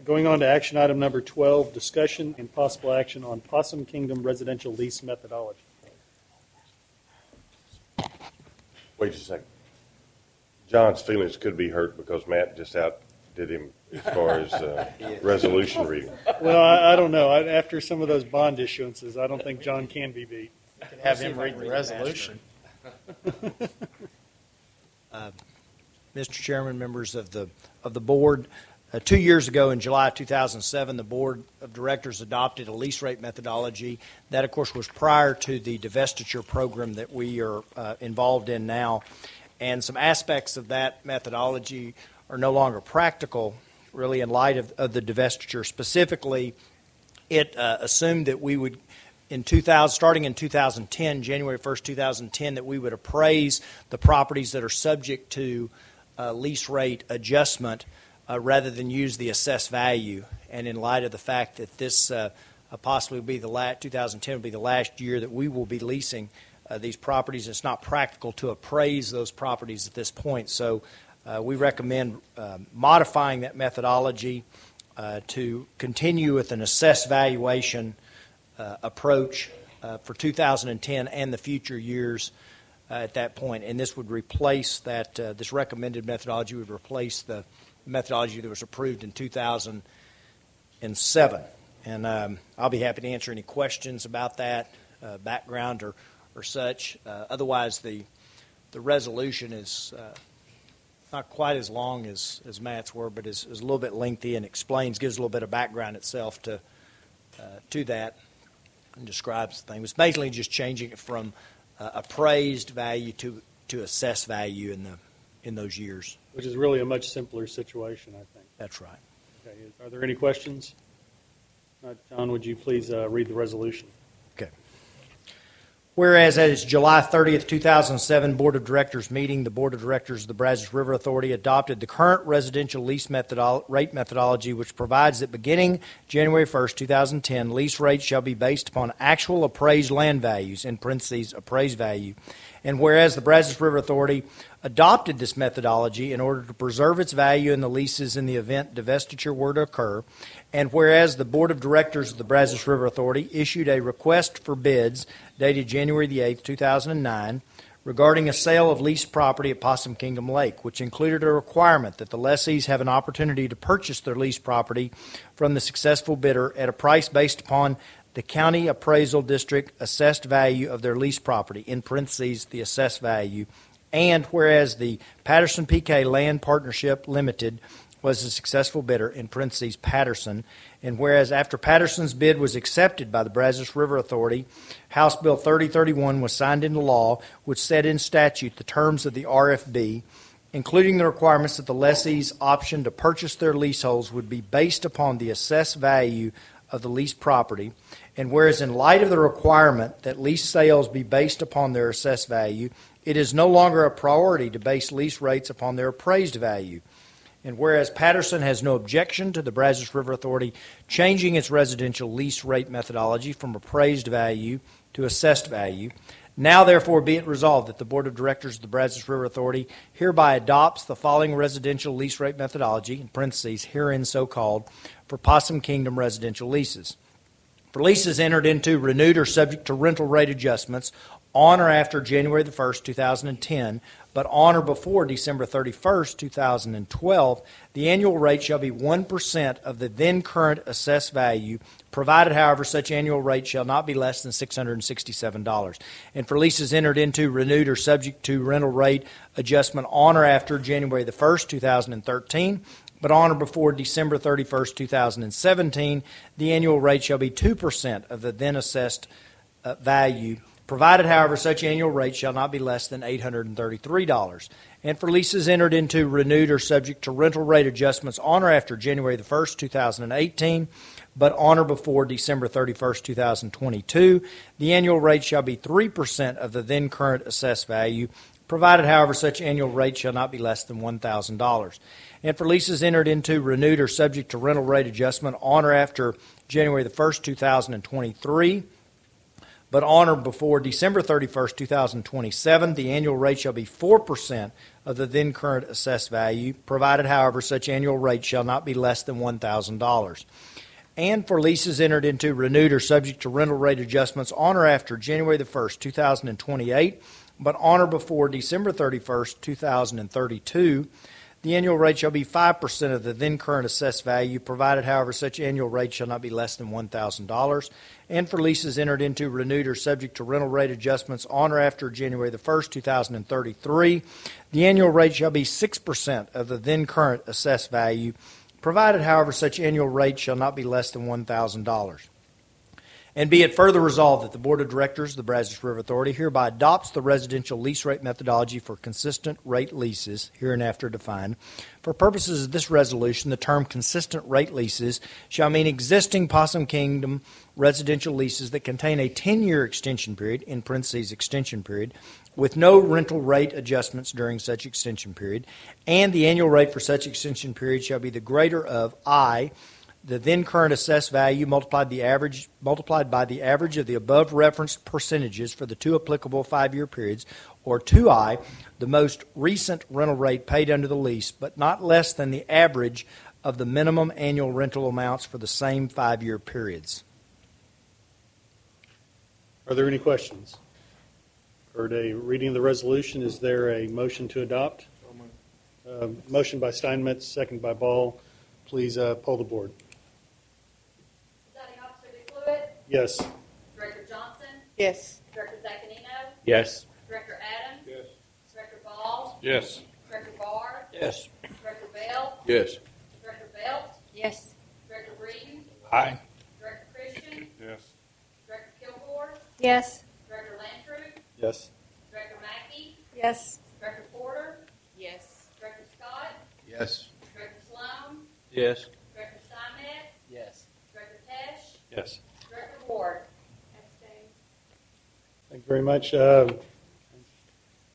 Going on to action item number 12, discussion and possible action on Possum Kingdom residential lease methodology. Wait a second. John's feelings could be hurt because Matt just outdid him as far as resolution reading. Well, I don't know. After some of those bond issuances, I don't think John can be beat. Have him read the resolution. Mr. Chairman, members of the board, 2 years ago in July 2007, the Board of Directors adopted a lease rate methodology. That, of course, was prior to the divestiture program that we are involved in now. And some aspects of that methodology are no longer practical, really, in light of the divestiture. Specifically, it assumed that we would, starting in 2010, January 1st, 2010, that we would appraise the properties that are subject to lease rate adjustment rather than use the assessed value. And in light of the fact that this possibly will be 2010 will be the last year that we will be leasing these properties, it's not practical to appraise those properties at this point. So we recommend modifying that methodology to continue with an assessed valuation approach for 2010 and the future years at that point. And this would replace that, this recommended methodology would replace the methodology that was approved in 2007. And I'll be happy to answer any questions about that, background or such. Otherwise, the resolution is not quite as long as Matt's were, but is a little bit lengthy and gives a little bit of background itself to that and describes the thing. It's basically just changing it from appraised value to assessed value in those years. Which is really a much simpler situation, I think. That's right. Okay. Are there any questions? John, would you please read the resolution? Okay. Whereas at its July 30th, 2007 Board of Directors meeting, the Board of Directors of the Brazos River Authority adopted the current residential lease rate methodology, which provides that beginning January 1st, 2010, lease rates shall be based upon actual appraised land values, in parentheses, appraised value. And whereas the Brazos River Authority adopted this methodology in order to preserve its value in the leases in the event divestiture were to occur, and whereas the Board of Directors of the Brazos River Authority issued a request for bids dated January the 8th, 2009, regarding a sale of leased property at Possum Kingdom Lake, which included a requirement that the lessees have an opportunity to purchase their leased property from the successful bidder at a price based upon the County Appraisal District assessed value of their leased property, in parentheses, the assessed value, and whereas the Patterson PK Land Partnership Limited was the successful bidder, in parentheses, Patterson, and whereas after Patterson's bid was accepted by the Brazos River Authority, House Bill 3031 was signed into law, which set in statute the terms of the RFB, including the requirements that the lessee's option to purchase their leaseholds would be based upon the assessed value of the leased property, and whereas in light of the requirement that lease sales be based upon their assessed value, it is no longer a priority to base lease rates upon their appraised value. And whereas Patterson has no objection to the Brazos River Authority changing its residential lease rate methodology from appraised value to assessed value, now therefore be it resolved that the Board of Directors of the Brazos River Authority hereby adopts the following residential lease rate methodology, in parentheses, herein so called, for Possum Kingdom residential leases. For leases entered into, renewed, or subject to rental rate adjustments on or after January the 1st, 2010, but on or before December 31st, 2012, the annual rate shall be 1% of the then current assessed value, provided, however, such annual rate shall not be less than $667. And for leases entered into, renewed, or subject to rental rate adjustment on or after January the 1st, 2013, but on or before December 31st, 2017, the annual rate shall be 2% of the then assessed value, provided, however, such annual rate shall not be less than $833. And for leases entered into, renewed, or subject to rental rate adjustments on or after January the 1st, 2018, but on or before December 31st, 2022, the annual rate shall be 3% of the then current assessed value, provided, however, such annual rate shall not be less than $1,000. And for leases entered into, renewed, or subject to rental rate adjustment on or after January the 1st, 2023, but on or before December 31st, 2027, the annual rate shall be 4% of the then current assessed value, provided, however, such annual rate shall not be less than $1,000. And for leases entered into, renewed, or subject to rental rate adjustments on or after January the 1st, 2028, but on or before December 31st, 2032, the annual rate shall be 5% of the then current assessed value, provided, however, such annual rate shall not be less than $1,000. And for leases entered into, renewed, or subject to rental rate adjustments on or after January the 1st, 2033, the annual rate shall be 6% of the then current assessed value, provided, however, such annual rate shall not be less than $1,000. And be it further resolved that the Board of Directors of the Brazos River Authority hereby adopts the residential lease rate methodology for consistent rate leases, hereinafter defined. For purposes of this resolution, the term consistent rate leases shall mean existing Possum Kingdom residential leases that contain a 10-year extension period, in parentheses extension period, with no rental rate adjustments during such extension period, and the annual rate for such extension period shall be the greater of I, the then current assessed value multiplied by the average of the above referenced percentages for the two applicable 5-year periods, or 2I, the most recent rental rate paid under the lease, but not less than the average of the minimum annual rental amounts for the same 5-year periods. Are there any questions? Heard a reading of the resolution. Is there a motion to adopt? Motion by Steinmetz, second by Ball. Please poll the board. Presiding Officer DeCluitt? Yes. Director Johnson? Yes. Director Zaccanino? Yes. Director Adams? Yes. Director Ball? Yes. Director Barr? Yes. Director Bell? Yes. Director Belt? Yes. Director Breeden? Aye. Director Christian? Yes. Director Kilgore? Yes. Director Lanford? Yes. Director Mackey? Yes. Director Porter? Yes. Director Scott? Yes. Director Sloan? Yes. Director Steinmetz? Yes. Director Tesh? Yes. Director Ward? Abstain. Thank you very much.